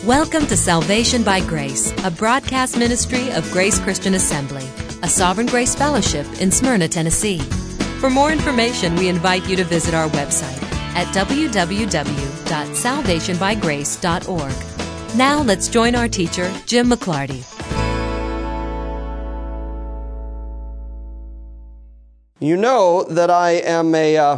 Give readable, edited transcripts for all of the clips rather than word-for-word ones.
Welcome to Salvation by Grace, a broadcast ministry of Grace Christian Assembly, a Sovereign Grace Fellowship in Smyrna, Tennessee. For more information, we invite you to visit our website at www.salvationbygrace.org. Now let's join our teacher, Jim McClarty. You know that I'm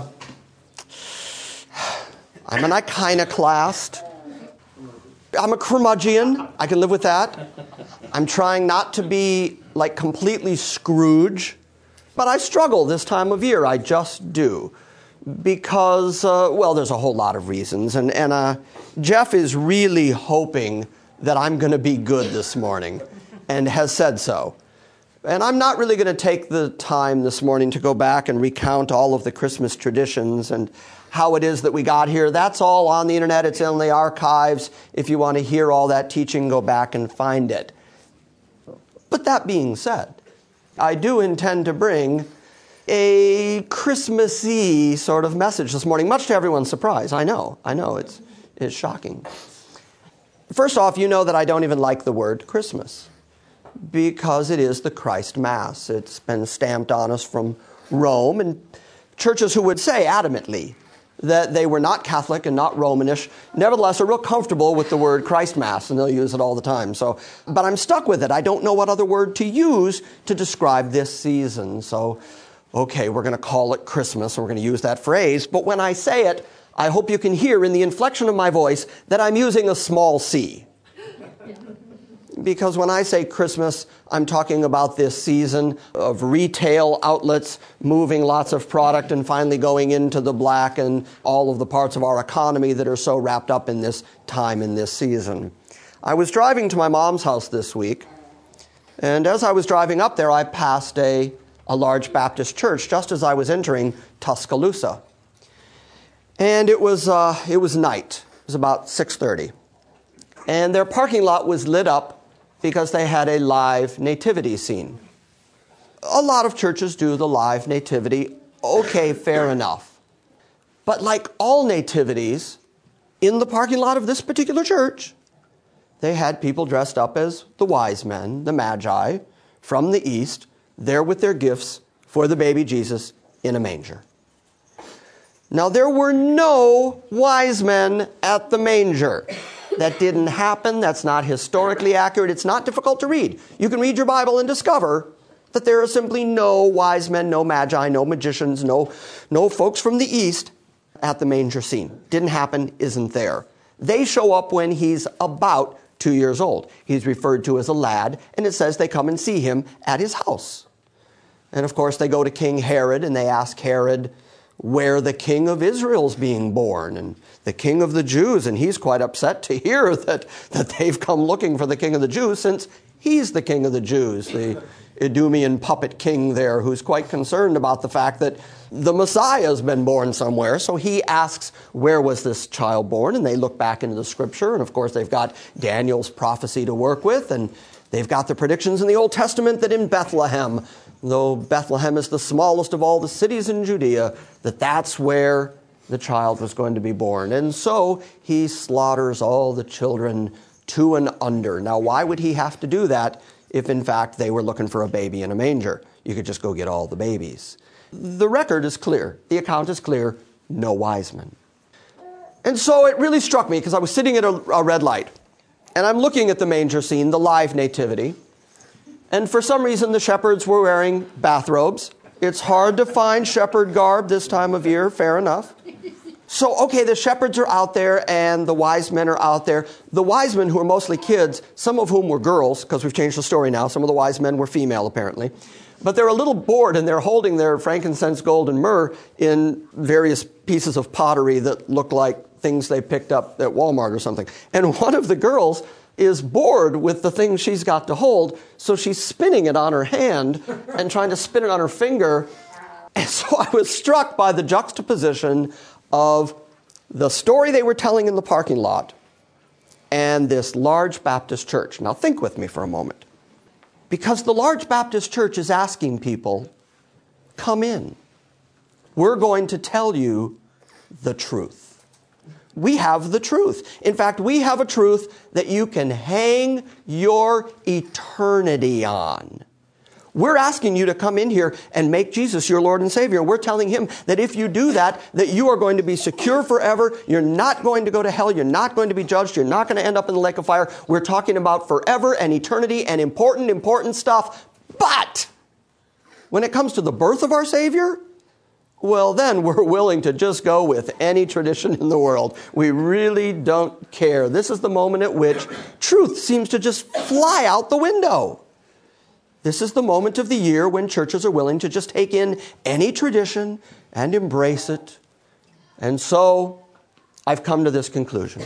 an iconoclast. I'm a curmudgeon. I can live with that. I'm trying not to be like completely Scrooge, but I struggle this time of year. I just do. Because, there's a whole lot of reasons. And Jeff is really hoping that I'm going to be good this morning and has said so. And I'm not really going to take the time this morning to go back and recount all of the Christmas traditions and how it is that we got here. That's all on the internet. It's in the archives. If you want to hear all that teaching, go back and find it. But that being said, I do intend to bring a Christmassy sort of message this morning, much to everyone's surprise. I know, it's shocking. First off, you know that I don't even like the word Christmas, because it is the Christ Mass. It's been stamped on us from Rome, and churches who would say adamantly that they were not Catholic and not Romanish, nevertheless are real comfortable with the word Christ Mass, and they'll use it all the time. But I'm stuck with it. I don't know what other word to use to describe this season. So, okay, we're going to call it Christmas, and we're going to use that phrase. But when I say it, I hope you can hear in the inflection of my voice that I'm using a small c. Because when I say Christmas, I'm talking about this season of retail outlets moving lots of product and finally going into the black and all of the parts of our economy that are so wrapped up in this time, in this season. I was driving to my mom's house this week, and as I was driving up there, I passed a large Baptist church just as I was entering Tuscaloosa. And it was night. It was about 6:30. And their parking lot was lit up because they had a live nativity scene. A lot of churches do the live nativity. Okay, fair enough. But like all nativities, in the parking lot of this particular church, they had people dressed up as the wise men, the magi, from the east, there with their gifts for the baby Jesus in a manger. Now, there were no wise men at the manger. That didn't happen. That's not historically accurate. It's not difficult to read. You can read your Bible and discover that there are simply no wise men, no magi, no magicians, no folks from the east at the manger scene. Didn't happen, isn't there. They show up when he's about 2 years old. He's referred to as a lad, and it says they come and see him at his house. And of course, they go to King Herod, and they ask Herod where the king of Israel's being born, and the king of the Jews, and he's quite upset to hear that they've come looking for the king of the Jews, since he's the king of the Jews, the Idumean puppet king there, who's quite concerned about the fact that the Messiah's been born somewhere. So he asks, where was this child born? And they look back into the scripture, and of course they've got Daniel's prophecy to work with, and they've got the predictions in the Old Testament that in Bethlehem, though Bethlehem is the smallest of all the cities in Judea, that's where the child was going to be born. And so he slaughters all the children 2 and under. Now, why would he have to do that if, in fact, they were looking for a baby in a manger? You could just go get all the babies. The record is clear. The account is clear. No wise men. And so it really struck me, because I was sitting at a red light, and I'm looking at the manger scene, the live nativity. And for some reason, the shepherds were wearing bathrobes. It's hard to find shepherd garb this time of year, fair enough. So, okay, the shepherds are out there and the wise men are out there. The wise men, who are mostly kids, some of whom were girls, because we've changed the story now. Some of the wise men were female, apparently. But they're a little bored, and they're holding their frankincense, gold, and myrrh in various pieces of pottery that look like things they picked up at Walmart or something. And one of the girls is bored with the thing she's got to hold, so she's spinning it on her hand and trying to spin it on her finger. And so I was struck by the juxtaposition of the story they were telling in the parking lot and this large Baptist church. Now think with me for a moment. Because the large Baptist church is asking people, come in. We're going to tell you the truth. we have the truth. In fact, we have a truth that you can hang your eternity on. We're asking you to come in here and make Jesus your Lord and Savior. We're telling him that if you do that, that you are going to be secure forever. You're not going to go to hell. You're not going to be judged. You're not going to end up in the lake of fire. We're talking about forever and eternity and important stuff. But when it comes to the birth of our Savior, well, then we're willing to just go with any tradition in the world. We really don't care. This is the moment at which truth seems to just fly out the window. This is the moment of the year when churches are willing to just take in any tradition and embrace it. And so I've come to this conclusion.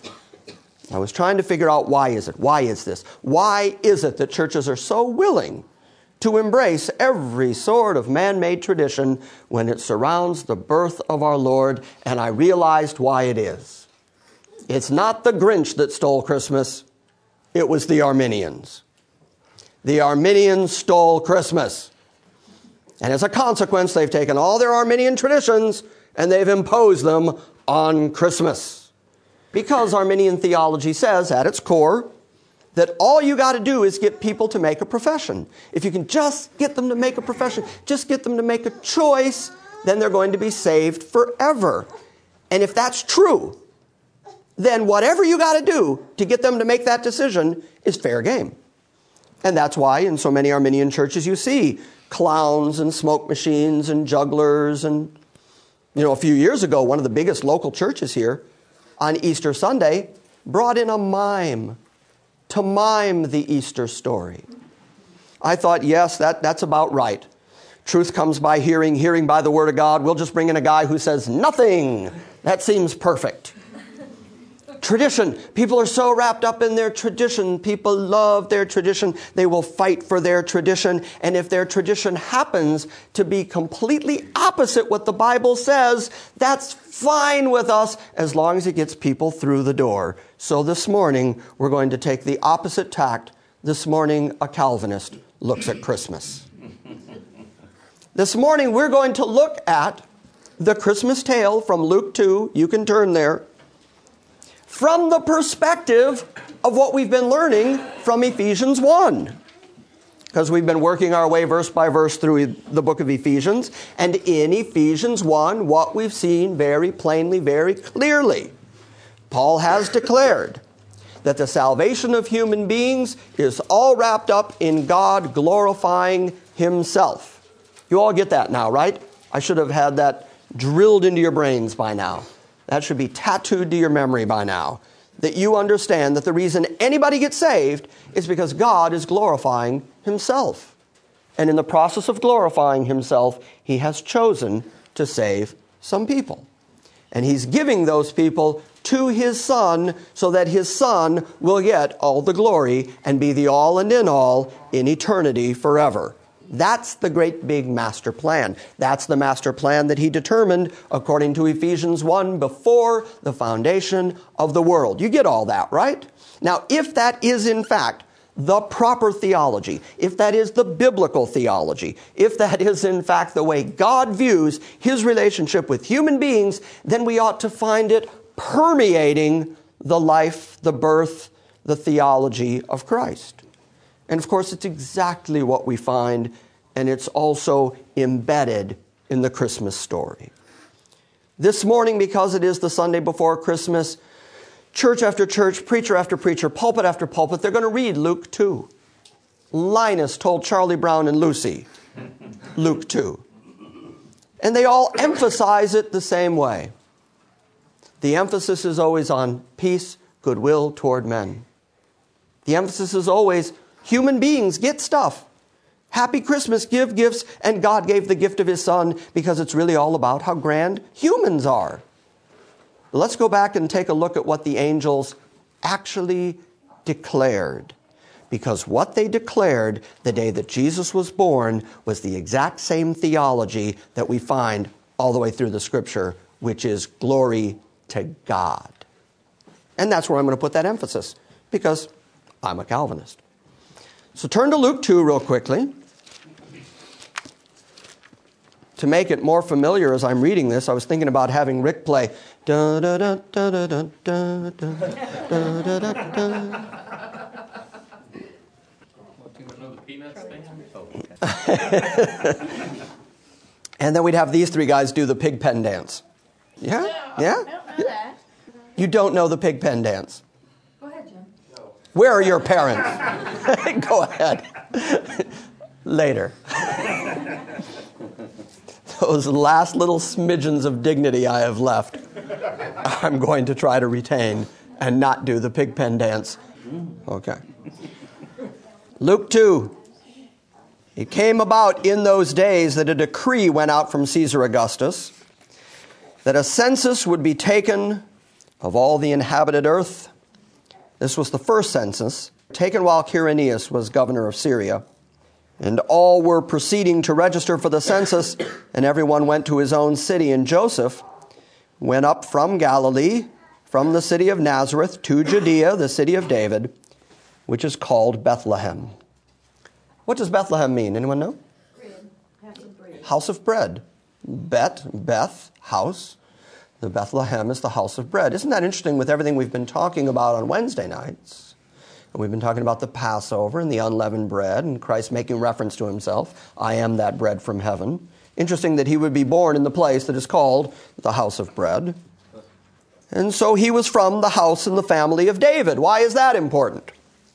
I was trying to figure out why is it? Why is this? Why is it that churches are so willing to embrace every sort of man-made tradition when it surrounds the birth of our Lord? And I realized why it is. It's not the Grinch that stole Christmas. It was the Arminians. The Arminians stole Christmas. And as a consequence, they've taken all their Arminian traditions and they've imposed them on Christmas. Because Arminian theology says at its core that all you got to do is get people to make a profession. If you can just get them to make a profession, just get them to make a choice, then they're going to be saved forever. And if that's true, then whatever you got to do to get them to make that decision is fair game. And that's why in so many Arminian churches you see clowns and smoke machines and jugglers. And, a few years ago, one of the biggest local churches here on Easter Sunday brought in a mime to mime the Easter story. I thought, yes, that's about right. Truth comes by hearing, hearing by the word of God. We'll just bring in a guy who says nothing. That seems perfect. Tradition. People are so wrapped up in their tradition. People love their tradition. They will fight for their tradition. And if their tradition happens to be completely opposite what the Bible says, that's fine with us as long as it gets people through the door. So this morning, we're going to take the opposite tact. This morning, a Calvinist looks at Christmas. This morning, we're going to look at the Christmas tale from Luke 2. You can turn there. From the perspective of what we've been learning from Ephesians 1. Because we've been working our way verse by verse through the book of Ephesians. And in Ephesians 1, what we've seen very plainly, very clearly, Paul has declared that the salvation of human beings is all wrapped up in God glorifying himself. You all get that now, right? I should have had that drilled into your brains by now. That should be tattooed to your memory by now. That you understand that the reason anybody gets saved is because God is glorifying himself. And in the process of glorifying himself, he has chosen to save some people. And he's giving those people to his Son so that his Son will get all the glory and be the all and in all in eternity forever. That's the great big master plan. That's the master plan that he determined according to Ephesians 1 before the foundation of the world. You get all that, right? Now, if that is in fact the proper theology, if that is the biblical theology, if that is in fact the way God views his relationship with human beings, then we ought to find it permeating the life, the birth, the theology of Christ. And of course, it's exactly what we find, and it's also embedded in the Christmas story. This morning, because it is the Sunday before Christmas, church after church, preacher after preacher, pulpit after pulpit, they're going to read Luke 2. Linus told Charlie Brown and Lucy Luke 2. And they all emphasize it the same way. The emphasis is always on peace, goodwill toward men. The emphasis is always human beings get stuff. Happy Christmas, give gifts, and God gave the gift of his Son because it's really all about how grand humans are. Let's go back and take a look at what the angels actually declared. Because what they declared the day that Jesus was born was the exact same theology that we find all the way through the Scripture, which is glory to God. And that's where I'm going to put that emphasis, because I'm a Calvinist. So turn to Luke 2 real quickly. To make it more familiar as I'm reading this, I was thinking about having Rick play Da da da da da da da da da da da. And then we'd have these three guys do the pig pen dance. Yeah? Yeah? I don't know that. You don't know the pig pen dance. Go ahead, Jim. Where are your parents? Go ahead. Later. Those last little smidgens of dignity I have left, I'm going to try to retain and not do the pig pen dance. Okay. Luke 2. It came about in those days that a decree went out from Caesar Augustus that a census would be taken of all the inhabited earth. This was the first census, taken while Quirinius was governor of Syria. And all were proceeding to register for the census, and everyone went to his own city. And Joseph went up from Galilee, from the city of Nazareth, to Judea, the city of David, which is called Bethlehem. What does Bethlehem mean? Anyone know? Bread. House of bread. House of bread. Beth, house. The Bethlehem is the house of bread. Isn't that interesting with everything we've been talking about on Wednesday nights? And we've been talking about the Passover and the unleavened bread and Christ making reference to himself. I am that bread from heaven. Interesting that he would be born in the place that is called the house of bread. And so he was from the house and the family of David. Why is that important?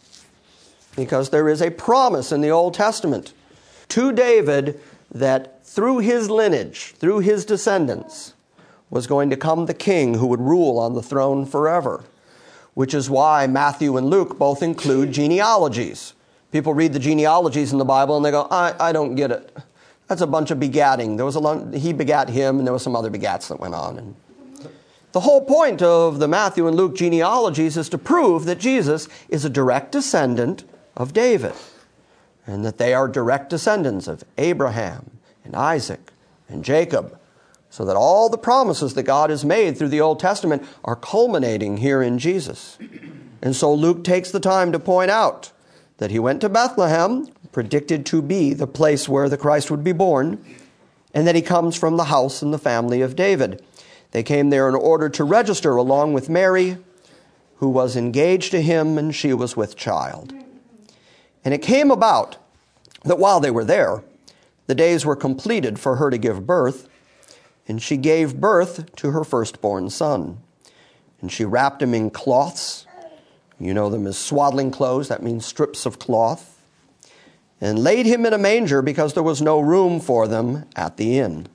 Because there is a promise in the Old Testament to David that through his lineage, through his descendants, was going to come the king who would rule on the throne forever. Which is why Matthew and Luke both include genealogies. People read the genealogies in the Bible and they go, I don't get it. That's a bunch of begatting. He begat him, and there was some other begats that went on. And the whole point of the Matthew and Luke genealogies is to prove that Jesus is a direct descendant of David, and that they are direct descendants of Abraham and Isaac and Jacob, so that all the promises that God has made through the Old Testament are culminating here in Jesus. And so Luke takes the time to point out that he went to Bethlehem, predicted to be the place where the Christ would be born, and that he comes from the house and the family of David. They came there in order to register along with Mary, who was engaged to him, and she was with child. And it came about that while they were there, the days were completed for her to give birth, and she gave birth to her firstborn son. And she wrapped him in cloths. You know them as swaddling clothes. That means strips of cloth. And laid him in a manger because there was no room for them at the inn.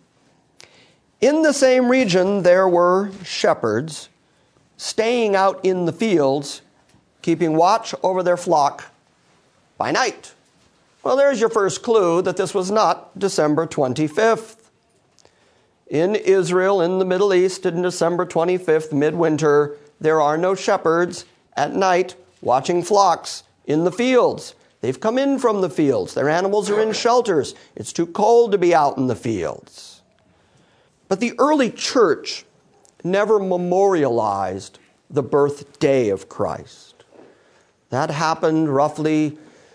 In the same region there were shepherds staying out in the fields, keeping watch over their flock by night. Well, there's your first clue that this was not December 25th. In Israel, in the Middle East, in December 25th, midwinter, there are no shepherds at night watching flocks in the fields. They've come in from the fields. Their animals are in shelters. It's too cold to be out in the fields. But the early church never memorialized the birthday of Christ. That happened roughly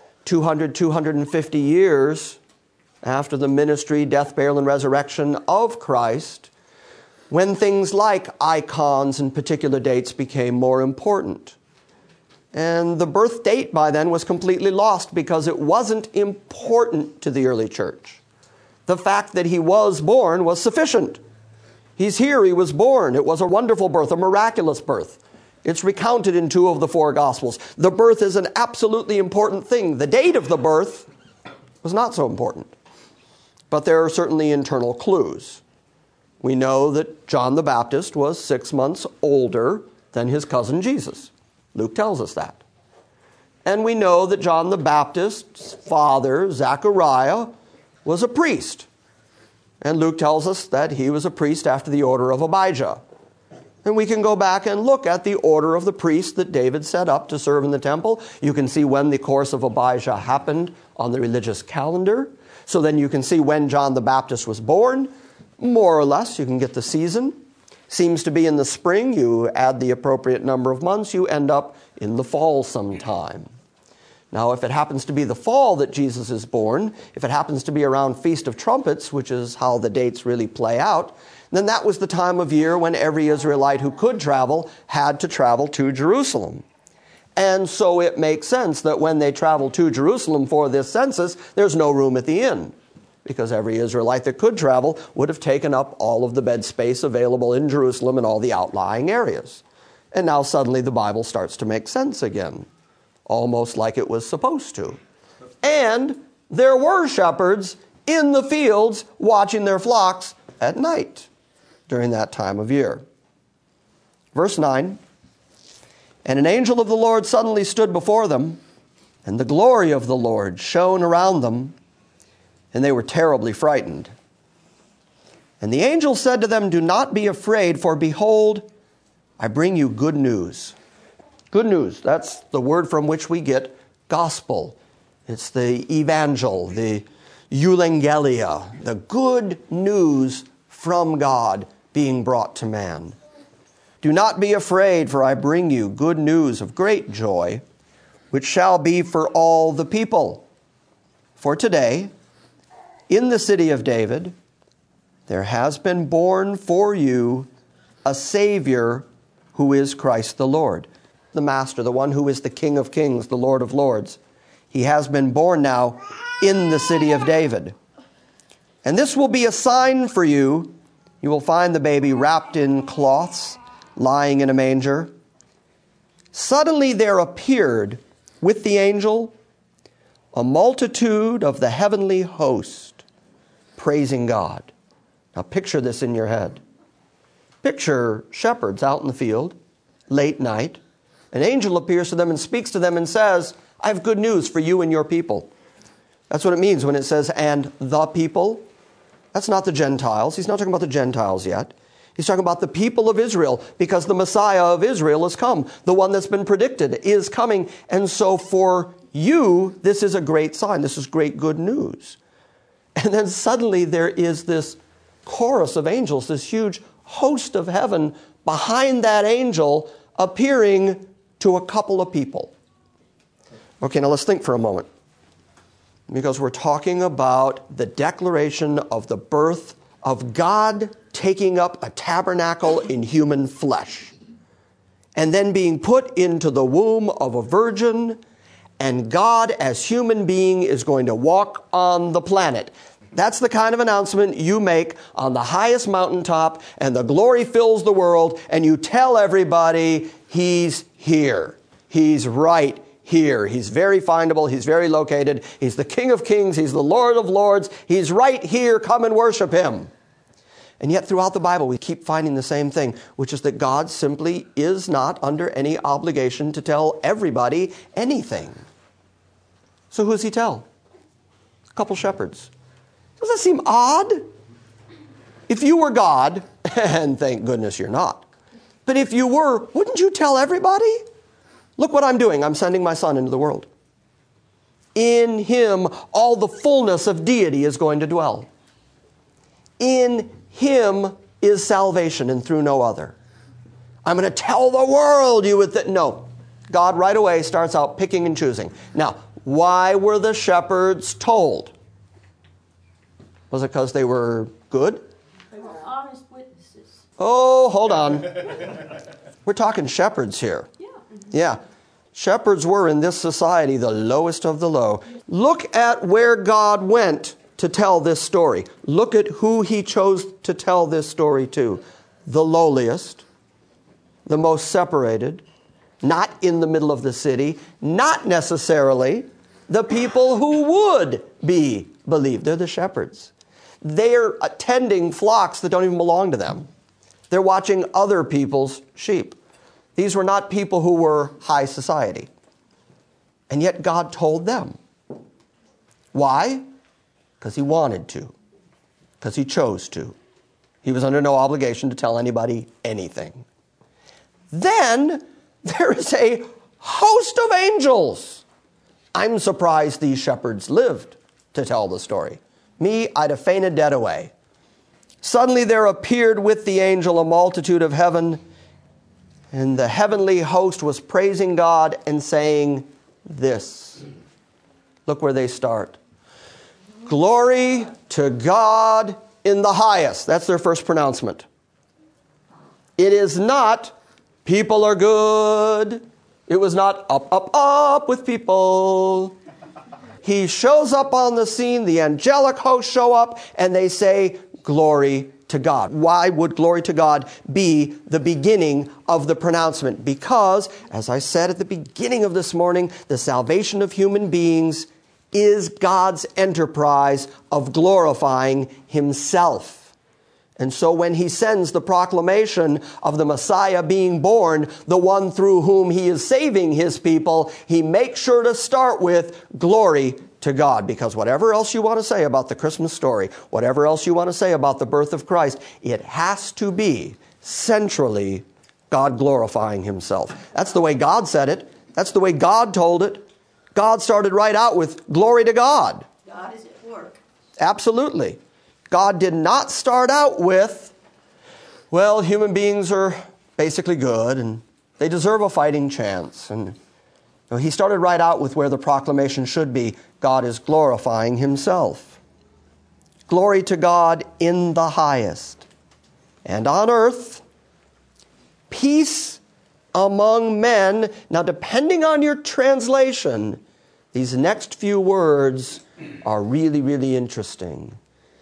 250 years after the ministry, death, burial, and resurrection of Christ, when things like icons and particular dates became more important. And the birth date by then was completely lost because it wasn't important to the early church. The fact that he was born was sufficient. He's here, he was born. It was a wonderful birth, a miraculous birth. It's recounted in 2 of the 4 Gospels. The birth is an absolutely important thing. The date of the birth was not so important. But there are certainly internal clues. We know that John the Baptist was 6 months older than his cousin Jesus. Luke tells us that. And we know that John the Baptist's father, Zechariah, was a priest. And Luke tells us that he was a priest after the order of Abijah. And we can go back and look at the order of the priests that David set up to serve in the temple. You can see when the course of Abijah happened on the religious calendar. So then you can see when John the Baptist was born. More or less, you can get the season. Seems to be in the spring. You add the appropriate number of months, you end up in the fall sometime. Now, if it happens to be the fall that Jesus is born, if it happens to be around Feast of Trumpets, which is how the dates really play out, then that was the time of year when every Israelite who could travel had to travel to Jerusalem. And so it makes sense that when they travel to Jerusalem for this census, there's no room at the inn, because every Israelite that could travel would have taken up all of the bed space available in Jerusalem and all the outlying areas. And now suddenly the Bible starts to make sense again, almost like it was supposed to. And there were shepherds in the fields watching their flocks at night during that time of year. Verse 9, and an angel of the Lord suddenly stood before them, and the glory of the Lord shone around them, and they were terribly frightened. And the angel said to them, do not be afraid, for behold, I bring you good news. Good news, that's the word from which we get gospel. It's the evangel, the euangelia, the good news from God being brought to man. Do not be afraid, for I bring you good news of great joy, which shall be for all the people. For today, in the city of David, there has been born for you a Savior who is Christ the Lord, the Master, the one who is the King of Kings, the Lord of Lords. He has been born now in the city of David. And this will be a sign for you. You will find the baby wrapped in cloths, lying in a manger. Suddenly there appeared with the angel a multitude of the heavenly host, praising God. Now picture this in your head. Picture shepherds out in the field, late night. An angel appears to them and speaks to them and says, I have good news for you and your people. That's what it means when it says, and the people. That's not the Gentiles. He's not talking about the Gentiles yet. He's talking about the people of Israel, because the Messiah of Israel has come. The one that's been predicted is coming. And so for you, this is a great sign. This is great good news. And then suddenly there is this chorus of angels, this huge host of heaven behind that angel appearing to a couple of people. Okay, now let's think for a moment, because we're talking about the declaration of the birth of God taking up a tabernacle in human flesh and then being put into the womb of a virgin, and God as human being is going to walk on the planet. That's the kind of announcement you make on the highest mountaintop, and the glory fills the world, and you tell everybody, he's here. He's right here. He's very findable. He's very located. He's the King of Kings. He's the Lord of Lords. He's right here. Come and worship him. And yet throughout the Bible, we keep finding the same thing, which is that God simply is not under any obligation to tell everybody anything. So who does he tell? A couple shepherds. Does that seem odd? If you were God, and thank goodness you're not, but if you were, wouldn't you tell everybody? Look what I'm doing. I'm sending my son into the world. In him, all the fullness of deity is going to dwell. In him is salvation, and through no other. I'm going to tell the world you would think. No. God right away starts out picking and choosing. Now, why were the shepherds told? Was it because they were good? They were honest witnesses. Oh, hold on. We're talking shepherds here. Yeah. Shepherds were in this society the lowest of the low. Look at where God went to tell this story. Look at who he chose to tell this story to. The lowliest, the most separated, not in the middle of the city, not necessarily the people who would be believed. They're the shepherds. They're attending flocks that don't even belong to them. They're watching other people's sheep. These were not people who were high society. And yet God told them. Why? Because he wanted to. Because he chose to. He was under no obligation to tell anybody anything. Then there is a host of angels. I'm surprised these shepherds lived to tell the story. Me, I'd have fainted dead away. Suddenly there appeared with the angel a multitude of heaven, and the heavenly host was praising God and saying this. Look where they start. Glory to God in the highest. That's their first pronouncement. It is not, people are good. It was not up, up, up with people. He shows up on the scene, the angelic hosts show up, and they say, glory to God. Why would glory to God be the beginning of the pronouncement? Because, as I said at the beginning of this morning, the salvation of human beings is God's enterprise of glorifying Himself. And so when He sends the proclamation of the Messiah being born, the one through whom He is saving His people, He makes sure to start with glory to God. Because whatever else you want to say about the Christmas story, whatever else you want to say about the birth of Christ, it has to be centrally God glorifying Himself. That's the way God said it. That's the way God told it. God started right out with glory to God. God is at work. Absolutely. God did not start out with, well, human beings are basically good and they deserve a fighting chance. And no, He started right out with where the proclamation should be. God is glorifying Himself. Glory to God in the highest. And on earth, peace among men. Now, depending on your translation, these next few words are really, really interesting.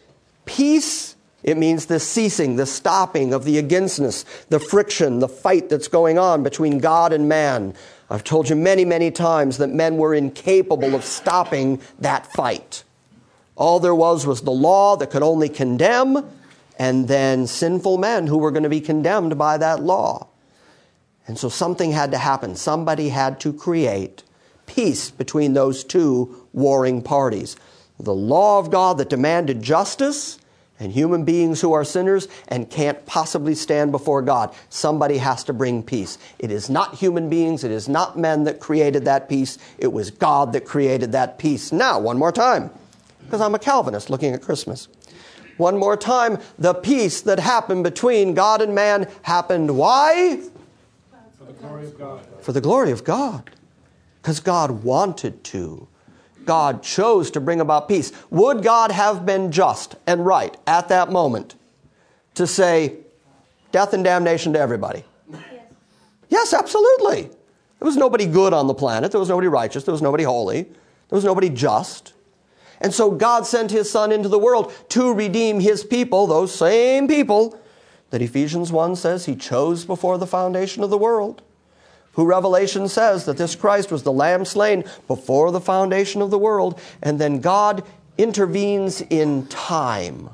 Peace, it means the ceasing, the stopping of the againstness, the friction, the fight that's going on between God and man. I've told you many, many times that men were incapable of stopping that fight. All there was the law that could only condemn, and then sinful men who were going to be condemned by that law. And so something had to happen. Somebody had to create peace between those two warring parties. The law of God that demanded justice, and human beings who are sinners and can't possibly stand before God. Somebody has to bring peace. It is not human beings, it is not men that created that peace. It was God that created that peace. Now, one more time, because I'm a Calvinist looking at Christmas. One more time, the peace that happened between God and man happened. Why? For the glory of God. For the glory of God. Because God wanted to. God chose to bring about peace. Would God have been just and right at that moment to say death and damnation to everybody? Yes. Yes, absolutely. There was nobody good on the planet. There was nobody righteous. There was nobody holy. There was nobody just. And so God sent His Son into the world to redeem His people, those same people that Ephesians 1 says He chose before the foundation of the world. Who Revelation says that this Christ was the Lamb slain before the foundation of the world. And then God intervenes in time.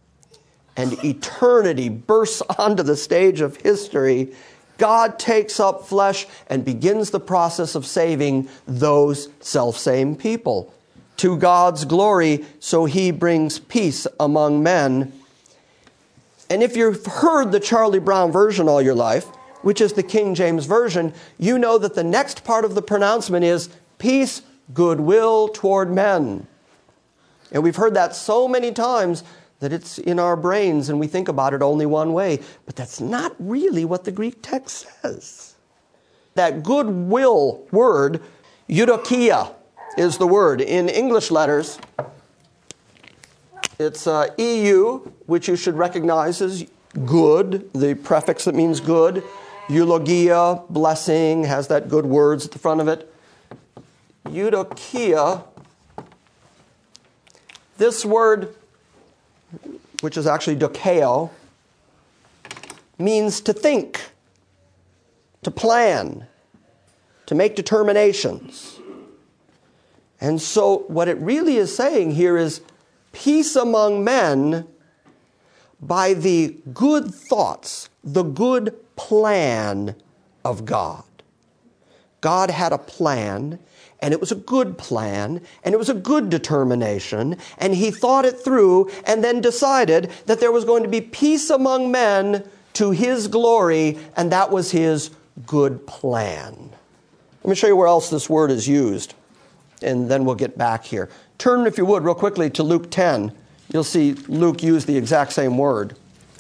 And eternity bursts onto the stage of history. God takes up flesh and begins the process of saving those selfsame people. To God's glory, so He brings peace among men. And if you've heard the Charlie Brown version all your life, which is the King James Version, you know that the next part of the pronouncement is peace, goodwill toward men. And we've heard that so many times that it's in our brains and we think about it only one way. But that's not really what the Greek text says. That goodwill word, eudokia, is the word. In English letters, it's EU, which you should recognize as good, the prefix that means good. Eulogia, blessing, has that good words at the front of it. Eudokia, this word, which is actually dokeo, means to think, to plan, to make determinations. And so what it really is saying here is peace among men by the good thoughts, the good plan of God. God had a plan, and it was a good plan, and it was a good determination, and He thought it through and then decided that there was going to be peace among men to His glory, and that was His good plan. Let me show you where else this word is used, and then we'll get back here. Turn, if you would, real quickly to Luke 10. You'll see Luke use the exact same word.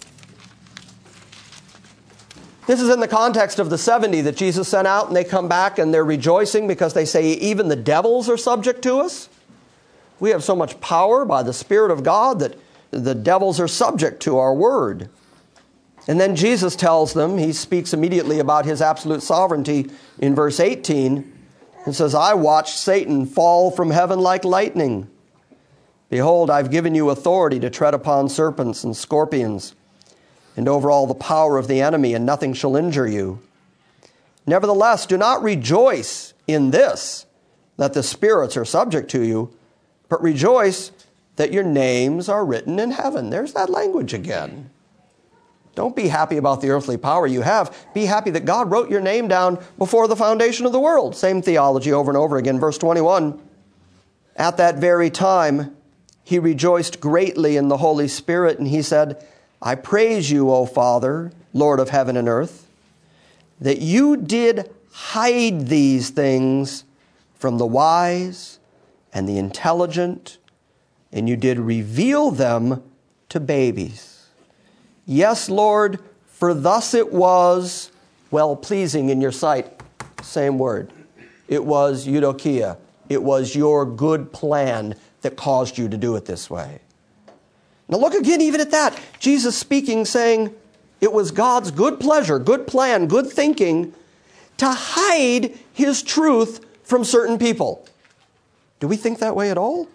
This is in the context of the 70 that Jesus sent out, and they come back and they're rejoicing because they say even the devils are subject to us. We have so much power by the Spirit of God that the devils are subject to our word. And then Jesus tells them, he speaks immediately about his absolute sovereignty in verse 18, and says, I watched Satan fall from heaven like lightning. Behold, I've given you authority to tread upon serpents and scorpions, and over all the power of the enemy, and nothing shall injure you. Nevertheless, do not rejoice in this, that the spirits are subject to you, but rejoice that your names are written in heaven. There's that language again. Don't be happy about the earthly power you have. Be happy that God wrote your name down before the foundation of the world. Same theology over and over again. Verse 21, at that very time, he rejoiced greatly in the Holy Spirit, and he said, I praise you, O Father, Lord of heaven and earth, that you did hide these things from the wise and the intelligent, and you did reveal them to babies. Yes, Lord, for thus it was well-pleasing in your sight. Same word. It was eudokia. It was your good plan that caused you to do it this way. Now look again even at that. Jesus speaking, saying, it was God's good pleasure, good plan, good thinking to hide his truth from certain people. Do we think that way at all?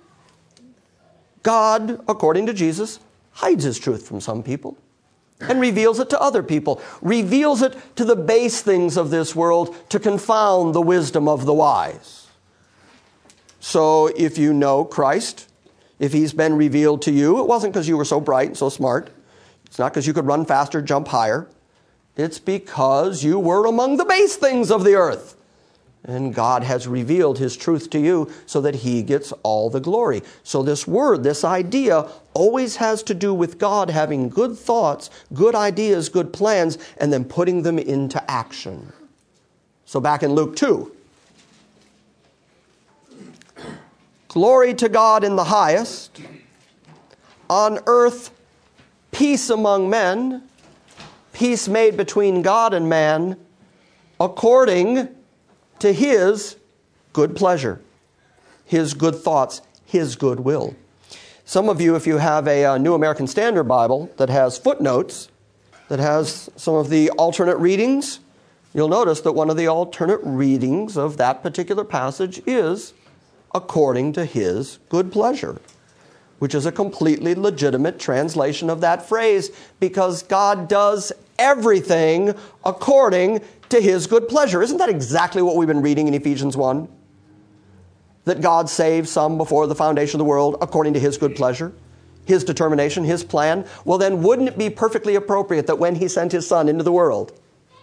God, according to Jesus, hides his truth from some people and reveals it to other people, reveals it to the base things of this world to confound the wisdom of the wise. So if you know Christ, if he's been revealed to you, it wasn't because you were so bright and so smart. It's not because you could run faster, jump higher. It's because you were among the base things of the earth. And God has revealed his truth to you so that he gets all the glory. So this word, this idea, always has to do with God having good thoughts, good ideas, good plans, and then putting them into action. So back in Luke 2. Glory to God in the highest. On earth, peace among men. Peace made between God and man, according to his good pleasure, his good thoughts, his good will. Some of you, if you have a New American Standard Bible that has footnotes, that has some of the alternate readings, you'll notice that one of the alternate readings of that particular passage is according to his good pleasure, which is a completely legitimate translation of that phrase, because God does everything according to his good pleasure. Isn't that exactly what we've been reading in Ephesians 1? That God saved some before the foundation of the world according to his good pleasure, his determination, his plan. Well, then wouldn't it be perfectly appropriate that when he sent his Son into the world,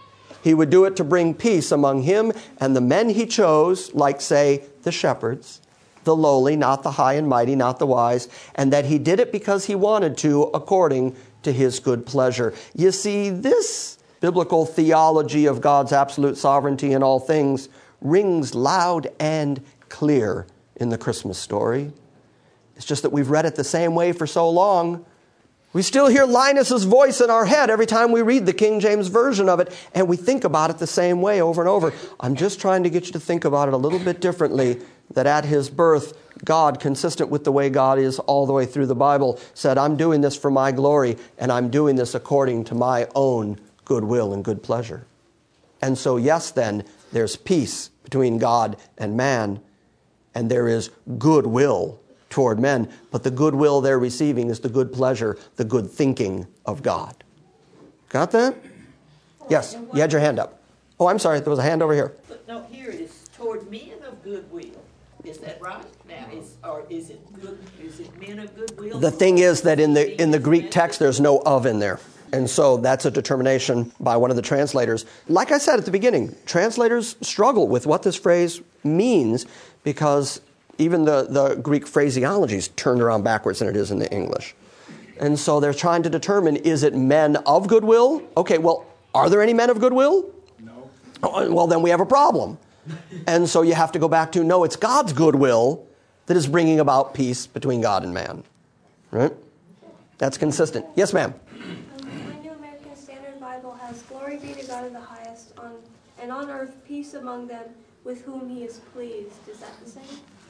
he would do it to bring peace among him and the men he chose, like, say, the shepherds, the lowly, not the high and mighty, not the wise, and that he did it because he wanted to according to his good pleasure. You see, this biblical theology of God's absolute sovereignty in all things rings loud and clear in the Christmas story. It's just that we've read it the same way for so long. We still hear Linus's voice in our head every time we read the King James Version of it, and we think about it the same way over and over. I'm just trying to get you to think about it a little bit differently, that at his birth, God, consistent with the way God is all the way through the Bible, said, I'm doing this for my glory, and I'm doing this according to my own good will and good pleasure. And so, yes, then, there's peace between God and man, and there is goodwill toward men, but the goodwill they're receiving is the good pleasure, the good thinking of God. Got that? Yes, you had your hand up. Oh, I'm sorry, there was a hand over here. But no, here it is, toward men of goodwill. Is that right? Now, is it good? Is it men of goodwill? The thing is that in the Greek text, there's no of in there. And so that's a determination by one of the translators. Like I said at the beginning, translators struggle with what this phrase means because even the Greek phraseology is turned around backwards than it is in the English. And so they're trying to determine, is it men of goodwill? Okay, well, are there any men of goodwill? No. Oh, well, then we have a problem. And so you have to go back to, no, it's God's goodwill that is bringing about peace between God and man. Right? That's consistent. Yes, ma'am? My New American Standard Bible has, glory be to God in the highest, and on earth peace among them with whom he is pleased. Is that the same?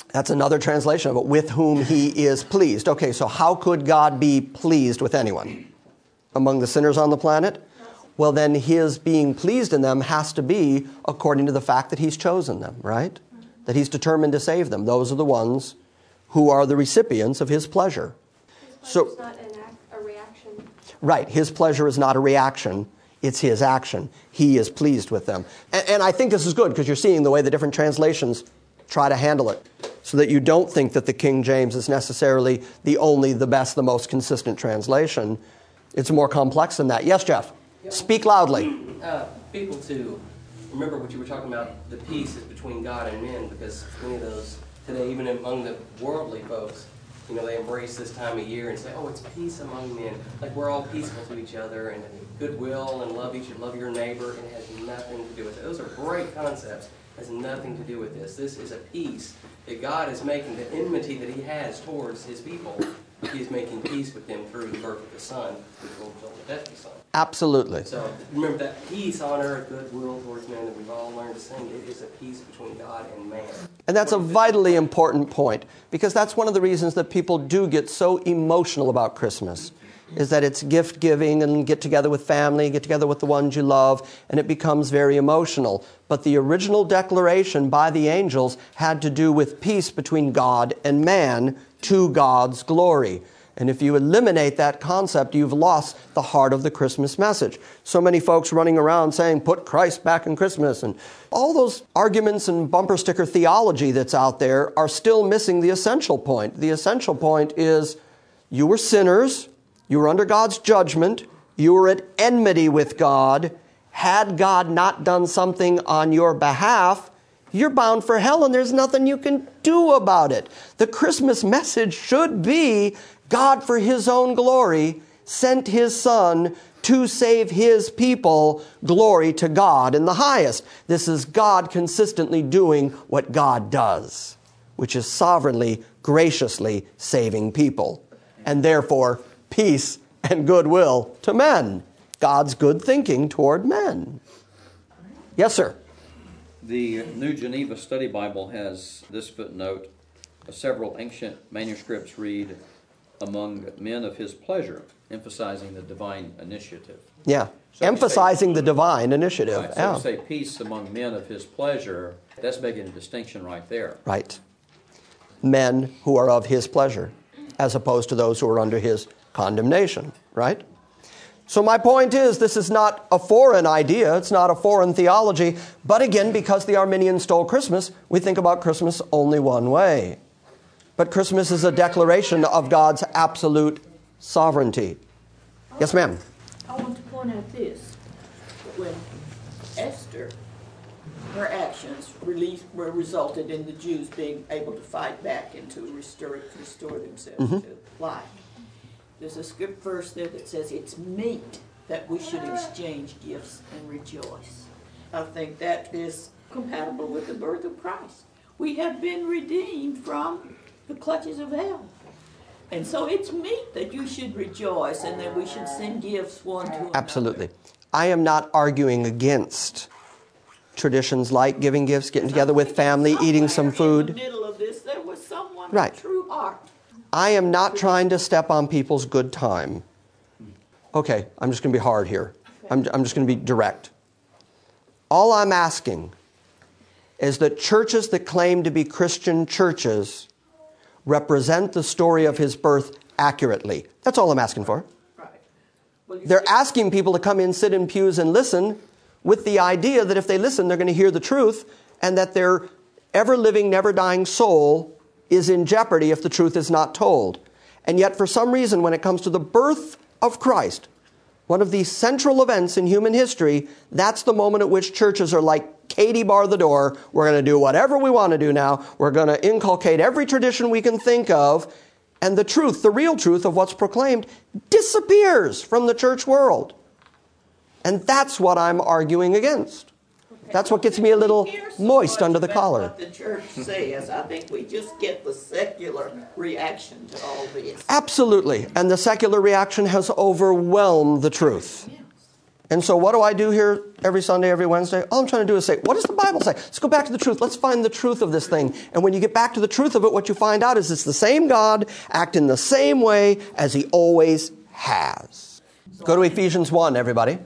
That's another translation of it, with whom he is pleased. Okay, so how could God be pleased with anyone? Among the sinners on the planet? Well, then his being pleased in them has to be according to the fact that he's chosen them, right? That he's determined to save them. Those are the ones who are the recipients of his pleasure. His pleasure is not a reaction. Right, his pleasure is not a reaction. It's his action. He is pleased with them. And I think this is good because you're seeing the way the different translations try to handle it so that you don't think that the King James is necessarily the best, the most consistent translation. It's more complex than that. Yes, Jeff? Speak loudly. People to remember what you were talking about, the peace is between God and men, because many of those today, even among the worldly folks, they embrace this time of year and say, oh, it's peace among men. Like we're all peaceful to each other and goodwill and love your neighbor, and it has nothing to do with it. Those are great concepts. It has nothing to do with this. This is a peace that God is making, the enmity that he has towards his people. He is making peace with them through the birth of the Son, which will result in the death of the Son. Absolutely. So remember that peace, honor, goodwill towards men that we've all learned to sing. It is a peace between God and man. And that's a vitally important point, because that's one of the reasons that people do get so emotional about Christmas, is that it's gift giving and get together with family, get together with the ones you love, and it becomes very emotional. But the original declaration by the angels had to do with peace between God and man to God's glory. And if you eliminate that concept, you've lost the heart of the Christmas message. So many folks running around saying, put Christ back in Christmas. And all those arguments and bumper sticker theology that's out there are still missing the essential point. The essential point is you were sinners. You were under God's judgment. You were at enmity with God. Had God not done something on your behalf, you're bound for hell and there's nothing you can do about it. The Christmas message should be God, for his own glory, sent his Son to save his people. Glory to God in the highest. This is God consistently doing what God does, which is sovereignly, graciously saving people. And therefore, peace and goodwill to men. God's good thinking toward men. Yes, sir. The New Geneva Study Bible has this footnote. Several ancient manuscripts read, among men of his pleasure, emphasizing the divine initiative. Yeah, So emphasizing the divine initiative. Right, so you say peace among men of his pleasure, that's making a distinction right there. Right. Men who are of his pleasure, as opposed to those who are under his condemnation, right? So my point is, this is not a foreign idea, it's not a foreign theology, but again, because the Arminians stole Christmas, we think about Christmas only one way. But Christmas is a declaration of God's absolute sovereignty. Yes, ma'am? I want to point out this. When Esther, her actions resulted in the Jews being able to fight back and to restore themselves to life. There's a script verse there that says it's meet that we should exchange gifts and rejoice. I think that is compatible with the birth of Christ. We have been redeemed from the clutches of hell. And so it's meet that you should rejoice and that we should send gifts one to another. Absolutely. I am not arguing against traditions like giving gifts, getting together with family, eating some food. In the middle of this, there was someone Right. with true heart. I am not trying to step on people's good time. Okay, I'm just going to be hard here. I'm just going to be direct. All I'm asking is that churches that claim to be Christian churches represent the story of his birth accurately. That's all I'm asking for. Right. Well, They're asking people to come in, sit in pews, and listen with the idea that if they listen, they're going to hear the truth, and that their ever-living, never-dying soul is in jeopardy if the truth is not told. And yet, for some reason, when it comes to the birth of Christ, one of the central events in human history, that's the moment at which churches are like, Katie bar the door, we're going to do whatever we want to do now, we're going to inculcate every tradition we can think of, and the truth, the real truth of what's proclaimed, disappears from the church world. And that's what I'm arguing against. That's what gets me a little moist under the collar. What the church says, I think we just get the secular reaction to all this. Absolutely. And the secular reaction has overwhelmed the truth. And so what do I do here every Sunday, every Wednesday? All I'm trying to do is say, what does the Bible say? Let's go back to the truth. Let's find the truth of this thing. And when you get back to the truth of it, what you find out is it's the same God acting the same way as he always has. Go to Ephesians 1, everybody.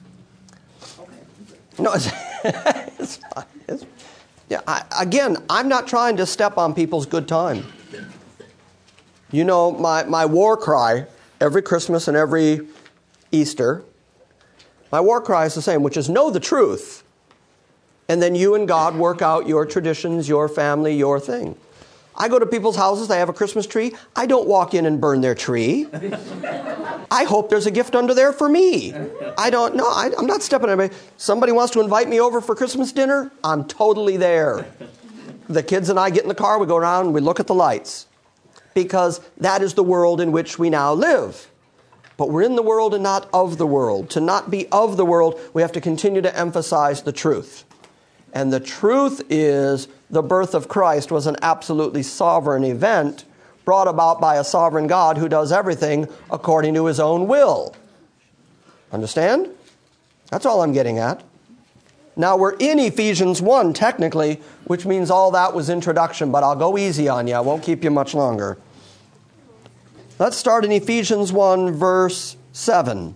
No, it's not. Again, I'm not trying to step on people's good time. You know, my war cry every Christmas and every Easter, my war cry is the same, which is know the truth. And then you and God work out your traditions, your family, your thing. I go to people's houses, they have a Christmas tree. I don't walk in and burn their tree. I hope there's a gift under there for me. I don't know. I'm not stepping on anybody. Somebody wants to invite me over for Christmas dinner, I'm totally there. The kids and I get in the car, we go around and we look at the lights. Because that is the world in which we now live. But we're in the world and not of the world. To not be of the world, we have to continue to emphasize the truth. And the truth is the birth of Christ was an absolutely sovereign event brought about by a sovereign God who does everything according to his own will. Understand? That's all I'm getting at. Now we're in Ephesians 1 technically, which means all that was introduction, but I'll go easy on you. I won't keep you much longer. Let's start in Ephesians 1 verse 7.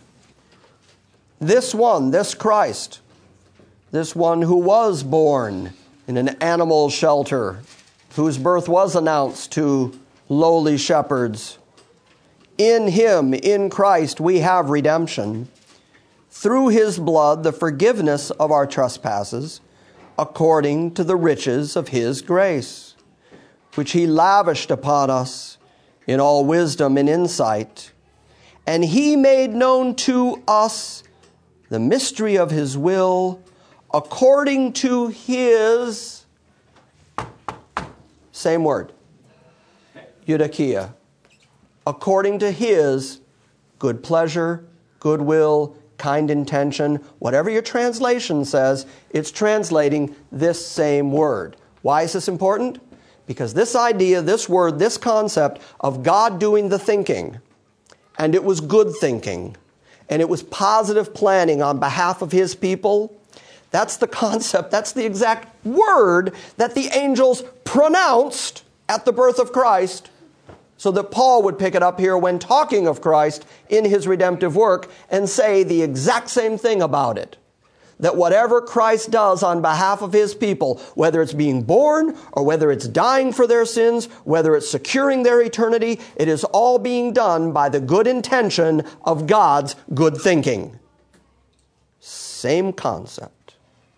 This one, this Christ, this one who was born in an animal shelter, whose birth was announced to lowly shepherds. In him, in Christ, we have redemption, through his blood, the forgiveness of our trespasses, according to the riches of his grace, which he lavished upon us in all wisdom and insight. And he made known to us the mystery of his will, according to his, same word, eudokia, according to his good pleasure, goodwill, kind intention, whatever your translation says, it's translating this same word. Why is this important? Because this idea, this word, this concept of God doing the thinking, and it was good thinking, and it was positive planning on behalf of his people, that's the concept, that's the exact word that the angels pronounced at the birth of Christ, so that Paul would pick it up here when talking of Christ in his redemptive work and say the exact same thing about it. That whatever Christ does on behalf of his people, whether it's being born or whether it's dying for their sins, whether it's securing their eternity, it is all being done by the good intention of God's good thinking. Same concept.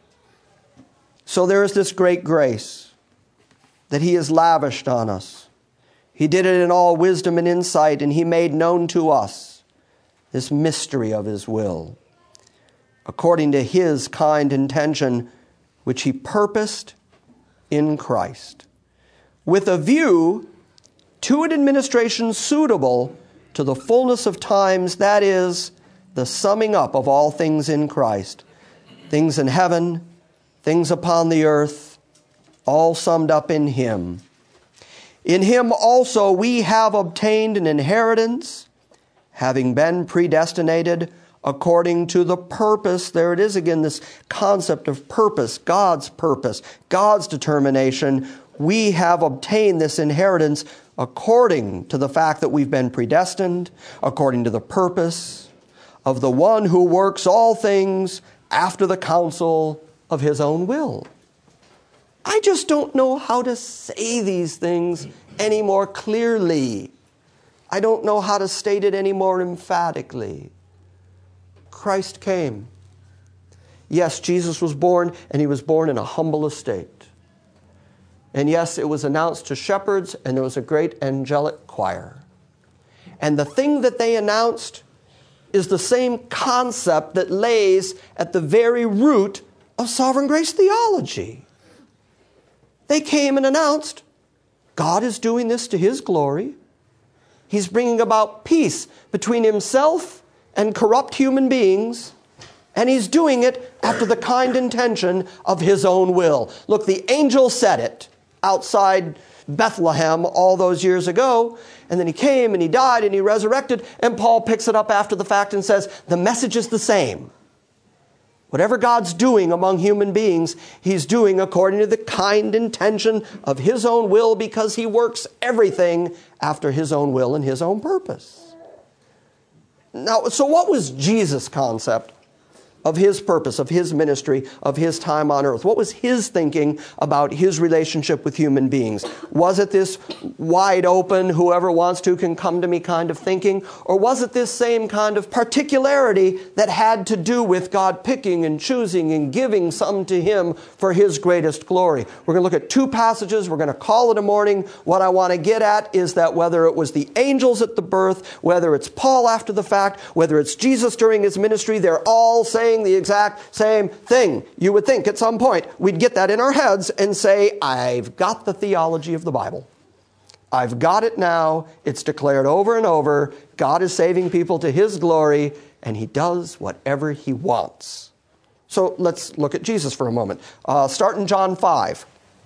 So there is this great grace that he has lavished on us. He did it in all wisdom and insight, and he made known to us this mystery of his will, according to his kind intention, which he purposed in Christ, with a view to an administration suitable to the fullness of times, that is, the summing up of all things in Christ, things in heaven, things upon the earth, all summed up in him. In him also we have obtained an inheritance, having been predestinated according to the purpose. There it is again, this concept of purpose, God's determination. We have obtained this inheritance according to the fact that we've been predestined, according to the purpose of the one who works all things after the counsel of his own will. I just don't know how to say these things any more clearly. I don't know how to state it any more emphatically. Christ came. Yes, Jesus was born, and he was born in a humble estate. And yes, it was announced to shepherds, and there was a great angelic choir. And the thing that they announced is the same concept that lays at the very root of sovereign grace theology. They came and announced, God is doing this to his glory. He's bringing about peace between himself and corrupt human beings, and he's doing it after the kind intention of his own will. Look, the angel said it outside Bethlehem all those years ago. And then he came and he died and he resurrected. And Paul picks it up after the fact and says, the message is the same. Whatever God's doing among human beings, he's doing according to the kind intention of his own will, because he works everything after his own will and his own purpose. Now, so what was Jesus' concept of his purpose, of his ministry, of his time on earth? What was his thinking about his relationship with human beings? Was it this wide open, whoever wants to can come to me kind of thinking? Or was it this same kind of particularity that had to do with God picking and choosing and giving some to him for his greatest glory? We're going to look at two passages. We're going to call it a morning. What I want to get at is that whether it was the angels at the birth, whether it's Paul after the fact, whether it's Jesus during his ministry, they're all saying the exact same thing. You would think at some point we'd get that in our heads and say, I've got the theology of the Bible. I've got it now. It's declared over and over. God is saving people to his glory, and he does whatever he wants. So let's look at Jesus for a moment. Start in John 5.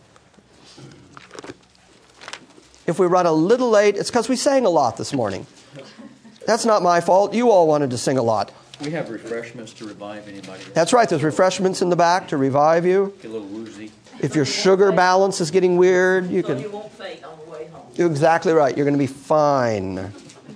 If we run a little late, it's because we sang a lot this morning. That's not my fault. You all wanted to sing a lot. We have refreshments to revive anybody. That's right. There's refreshments in the back to revive you. Get a little woozy. If your sugar balance is getting weird, you So can... you won't faint on the way home. You're exactly right. You're going to be fine.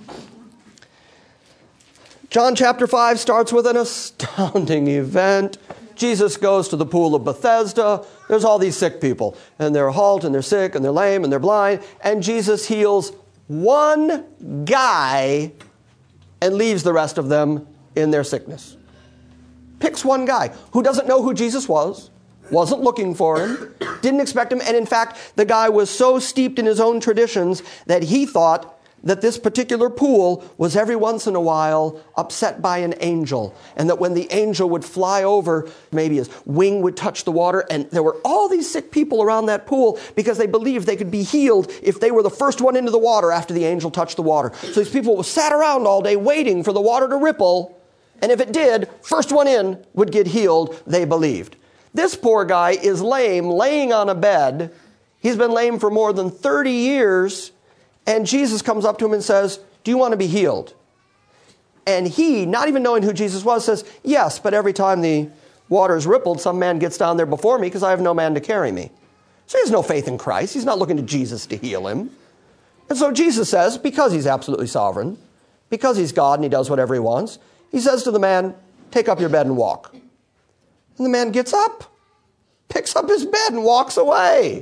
John chapter 5 starts with an astounding event. Jesus goes to the pool of Bethesda. There's all these sick people. And they're halt, and they're sick, and they're lame, and they're blind. And Jesus heals one guy and leaves the rest of them in their sickness. Picks one guy who doesn't know who Jesus was, wasn't looking for him, didn't expect him, and in fact, the guy was so steeped in his own traditions that he thought that this particular pool was every once in a while upset by an angel, and that when the angel would fly over, maybe his wing would touch the water, and there were all these sick people around that pool because they believed they could be healed if they were the first one into the water after the angel touched the water. So these people sat around all day waiting for the water to ripple, and if it did, first one in would get healed, they believed. This poor guy is lame, laying on a bed. He's been lame for more than 30 years, and Jesus comes up to him and says, do you want to be healed? And he, not even knowing who Jesus was, says, yes, but every time the water's rippled, some man gets down there before me because I have no man to carry me. So he has no faith in Christ. He's not looking to Jesus to heal him. And so Jesus says, because he's absolutely sovereign, because he's God and he does whatever he wants, he says to the man, take up your bed and walk. And the man gets up, picks up his bed and walks away.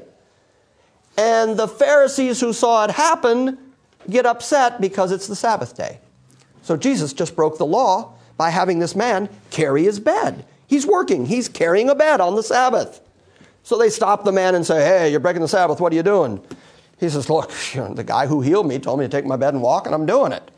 And the Pharisees who saw it happen get upset because it's the Sabbath day. So Jesus just broke the law by having this man carry his bed. He's working. He's carrying a bed on the Sabbath. So they stop the man and say, hey, you're breaking the Sabbath. What are you doing? He says, look, the guy who healed me told me to take my bed and walk, and I'm doing it.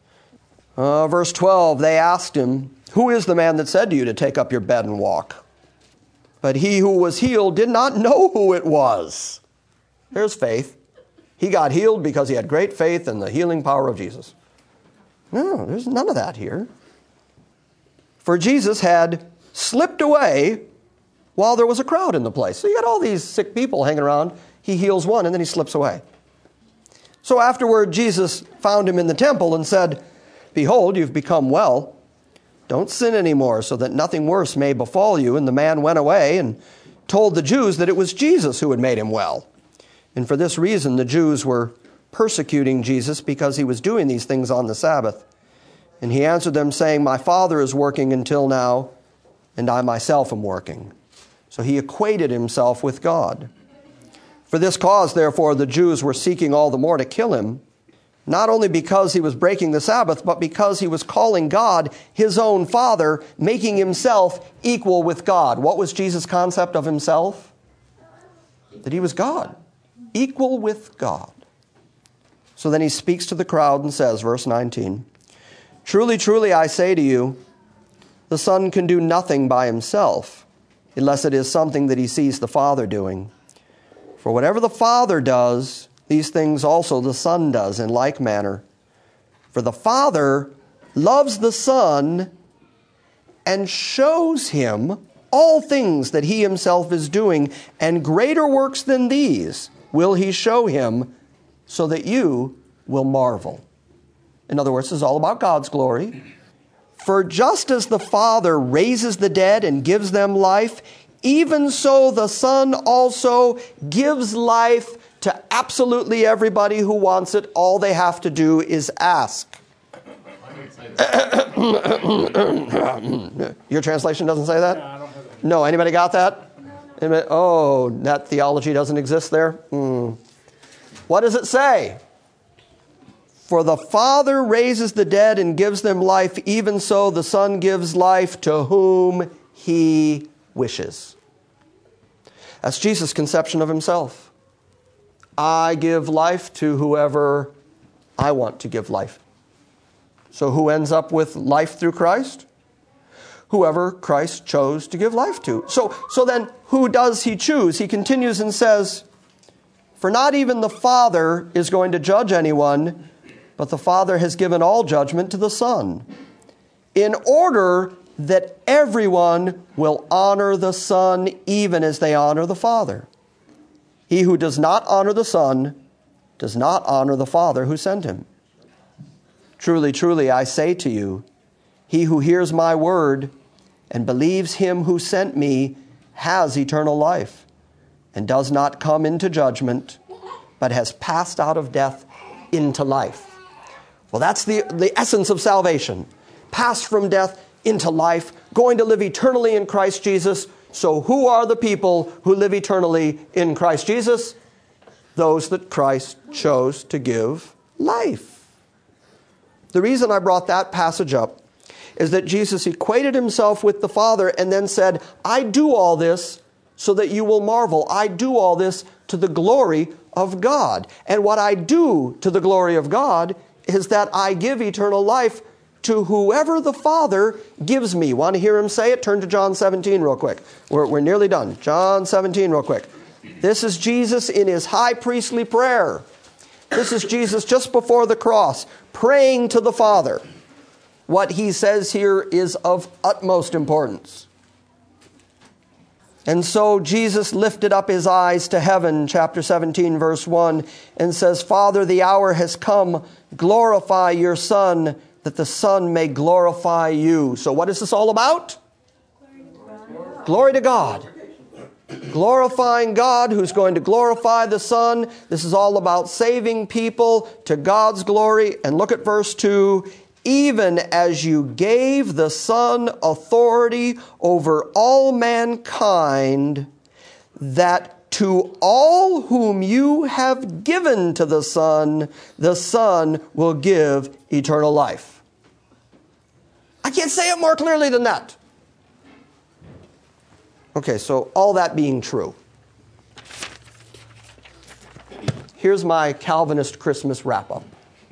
Verse 12, they asked him, who is the man that said to you to take up your bed and walk? But he who was healed did not know who it was. There's faith. He got healed because he had great faith in the healing power of Jesus. No, there's none of that here. For Jesus had slipped away while there was a crowd in the place. So you got all these sick people hanging around. He heals one and then he slips away. So afterward, Jesus found him in the temple and said, behold, you've become well. Don't sin anymore so that nothing worse may befall you. And the man went away and told the Jews that it was Jesus who had made him well. And for this reason, the Jews were persecuting Jesus because he was doing these things on the Sabbath. And he answered them saying, my Father is working until now, and I myself am working. So he equated himself with God. For this cause, therefore, the Jews were seeking all the more to kill him, not only because he was breaking the Sabbath, but because he was calling God his own Father, making himself equal with God. What was Jesus' concept of himself? That he was God, equal with God. So then he speaks to the crowd and says, verse 19, truly, truly, I say to you, the Son can do nothing by himself, unless it is something that he sees the Father doing. For whatever the Father does, these things also the Son does in like manner. For the Father loves the Son and shows him all things that he himself is doing, and greater works than these will he show him, so that you will marvel. In other words, this is all about God's glory. For just as the Father raises the dead and gives them life, even so the Son also gives life to absolutely everybody who wants it. All they have to do is ask. Your translation doesn't say that? Yeah, I don't have that. No, anybody got that? No. Oh, that theology doesn't exist there? What does it say? For the Father raises the dead and gives them life, even so the Son gives life to whom he wishes. That's Jesus' conception of himself. I give life to whoever I want to give life. So who ends up with life through Christ? Whoever Christ chose to give life to. So then, who does he choose? He continues and says, for not even the Father is going to judge anyone, but the Father has given all judgment to the Son, in order that everyone will honor the Son even as they honor the Father. He who does not honor the Son does not honor the Father who sent him. Truly, truly, I say to you, he who hears my word and believes him who sent me has eternal life, and does not come into judgment, but has passed out of death into life. Well, that's the essence of salvation. Passed from death into life, going to live eternally in Christ Jesus. So who are the people who live eternally in Christ Jesus? Those that Christ chose to give life. The reason I brought that passage up is that Jesus equated himself with the Father and then said, I do all this so that you will marvel. I do all this to the glory of God. And what I do to the glory of God is that I give eternal life to whoever the Father gives me. Want to hear him say it? Turn to John 17 real quick. We're nearly done. John 17 real quick. This is Jesus in his high priestly prayer. This is Jesus just before the cross, praying to the Father. What he says here is of utmost importance. And so Jesus lifted up his eyes to heaven, chapter 17, verse 1, and says, Father, the hour has come. Glorify your Son, that the Son may glorify you. So what is this all about? Glory to God. Glorifying God, who's going to glorify the Son. This is all about saving people to God's glory. And look at verse 2. Even as you gave the Son authority over all mankind, that to all whom you have given to the Son will give eternal life. I can't say it more clearly than that. Okay, so all that being true, here's my Calvinist Christmas wrap-up.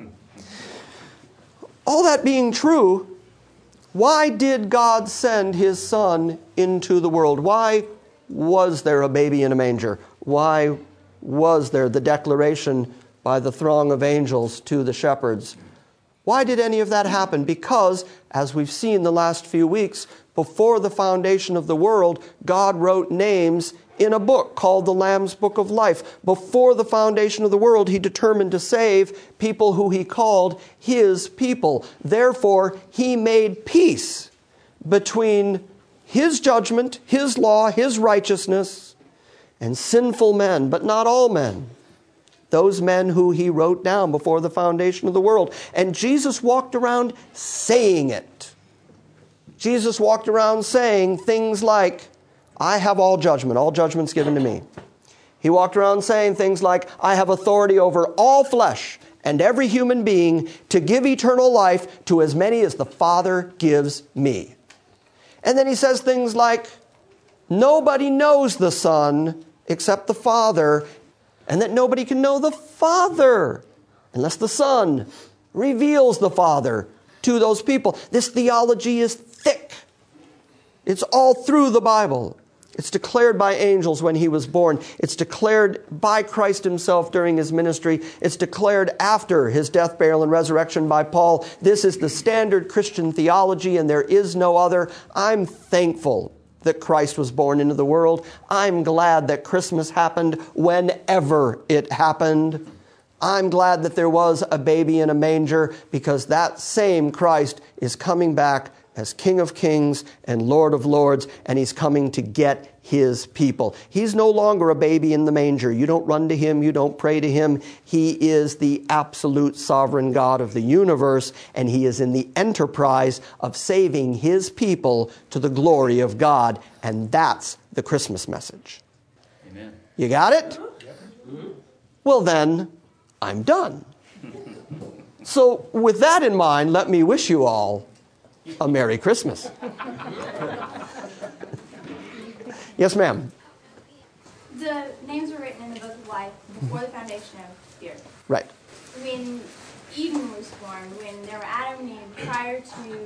All that being true, why did God send his Son into the world? Why was there a baby in a manger? Why was there the declaration by the throng of angels to the shepherds? Why did any of that happen? Because, as we've seen the last few weeks, before the foundation of the world, God wrote names in a book called the Lamb's Book of Life. Before the foundation of the world, he determined to save people who he called his people. Therefore, he made peace between his judgment, his law, his righteousness, and sinful men, but not all men. Those men who he wrote down before the foundation of the world. And Jesus walked around saying it. Jesus walked around saying things like, I have all judgment's given to me. He walked around saying things like, I have authority over all flesh and every human being to give eternal life to as many as the Father gives me. And then he says things like, nobody knows the Son except the Father, and that nobody can know the Father unless the Son reveals the Father to those people. This theology is thick. It's all through the Bible. It's declared by angels when he was born. It's declared by Christ himself during his ministry. It's declared after his death, burial, and resurrection by Paul. This is the standard Christian theology, and there is no other. I'm thankful that Christ was born into the world. I'm glad that Christmas happened whenever it happened. I'm glad that there was a baby in a manger, because that same Christ is coming back as King of Kings and Lord of Lords, and he's coming to get his people. He's no longer a baby in the manger. You don't run to him. You don't pray to him. He is the absolute sovereign God of the universe, and he is in the enterprise of saving his people to the glory of God, and that's the Christmas message. Amen. You got it? Well then, I'm done. So with that in mind, let me wish you all a Merry Christmas. Yes, ma'am. The names were written in the Book of Life before the foundation of the earth. Right. When Eden was formed, when there were Adam and Eve, prior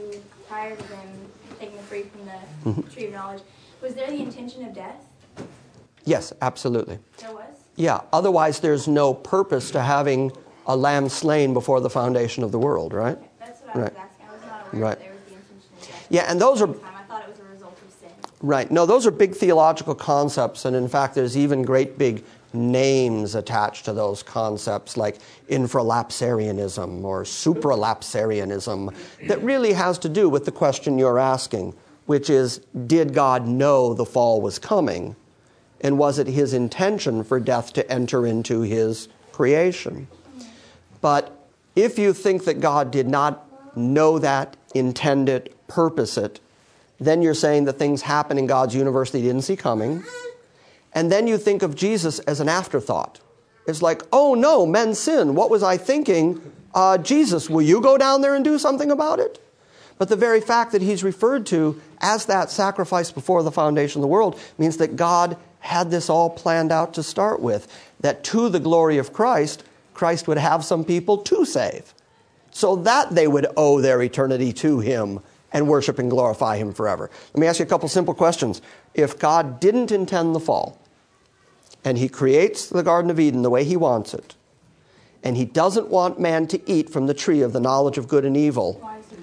to them taking the fruit from the tree of knowledge, was there the intention of death? Yes, absolutely. There was? Yeah, otherwise there's no purpose to having a lamb slain before the foundation of the world, right? Okay. That's what I was asking. I was not aware Right. that there was the intention of death. Yeah, and those are... I thought it was a result of sin. Right. No, those are big theological concepts, and in fact, there's even great big names attached to those concepts, like infralapsarianism or supralapsarianism, that really has to do with the question you're asking, which is, did God know the fall was coming? And was it his intention for death to enter into his creation? But if you think that God did not know that, intend it, purpose it, then you're saying that things happen in God's universe that he didn't see coming. And then you think of Jesus as an afterthought. It's like, oh no, men sin. What was I thinking? Jesus, will you go down there and do something about it? But the very fact that he's referred to as that sacrifice before the foundation of the world means that God had this all planned out to start with, that to the glory of Christ, Christ would have some people to save, so that they would owe their eternity to him and worship and glorify him forever. Let me ask you a couple simple questions. If God didn't intend the fall, and he creates the Garden of Eden the way he wants it, and he doesn't want man to eat from the tree of the knowledge of good and evil,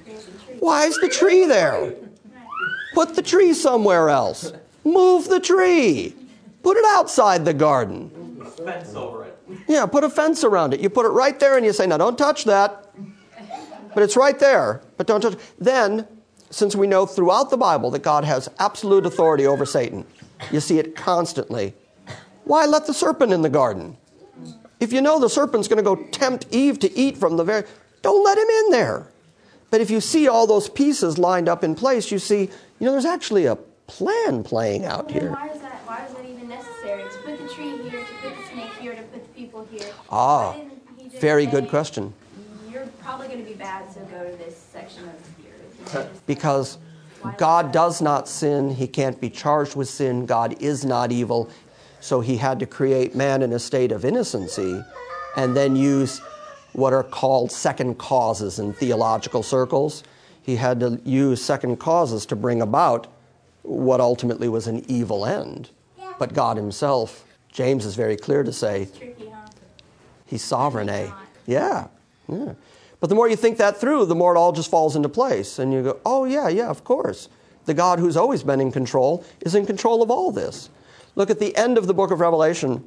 why is the tree there? Put the tree somewhere else. Move the tree. Put it outside the garden. Fence over it. Yeah, put a fence around it. You put it right there and you say, now don't touch that. But it's right there. But don't touch it. Then, since we know throughout the Bible that God has absolute authority over Satan, you see it constantly. Why let the serpent in the garden? If you know the serpent's going to go tempt Eve to eat from the very... Don't let him in there. But if you see all those pieces lined up in place, you see, there's actually a plan playing out here. Why is that even necessary? To put the tree here, to put the snake here, to put the people here. Ah, Why didn't he just very say, good question. You're probably going to be bad, so go to this section of the earth. Because God does not sin. He can't be charged with sin. God is not evil. So he had to create man in a state of innocency and then use what are called second causes in theological circles. He had to use second causes to bring about what ultimately was an evil end. But God himself, James is very clear to say, It's tricky, huh? he's sovereign, eh? Yeah. But the more you think that through, the more it all just falls into place. And you go, oh, yeah, of course. The God who's always been in control is in control of all this. Look at the end of the book of Revelation.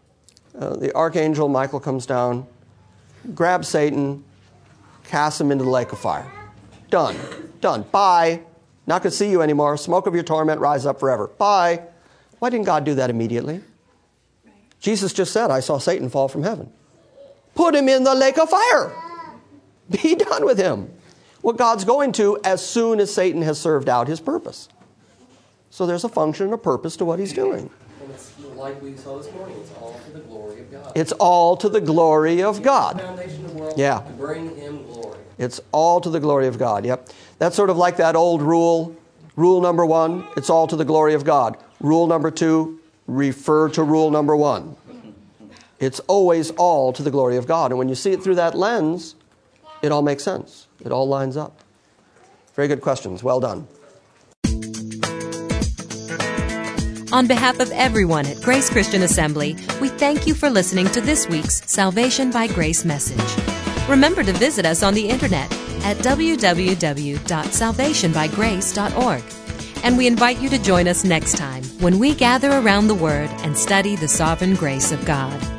The archangel Michael comes down, grabs Satan, casts him into the lake of fire. Done. Bye. Not going to see you anymore. Smoke of your torment, rise up forever. Bye. Why didn't God do that immediately? Jesus just said, I saw Satan fall from heaven. Put him in the lake of fire. Be done with him. Well, God's going to as soon as Satan has served out his purpose. So there's a function and a purpose to what he's doing. And it's like we saw this morning, it's all to the glory of God. It's all to the glory of God. The foundation of the world Yeah. to bring him glory. It's all to the glory of God. Yep. That's sort of like that old rule. Rule number 1, it's all to the glory of God. Rule number 2, refer to rule number 1. It's always all to the glory of God. And when you see it through that lens, it all makes sense. It all lines up. Very good questions. Well done. On behalf of everyone at Grace Christian Assembly, we thank you for listening to this week's Salvation by Grace message. Remember to visit us on the internet at www.salvationbygrace.org And we invite you to join us next time when we gather around the Word and study the sovereign grace of God.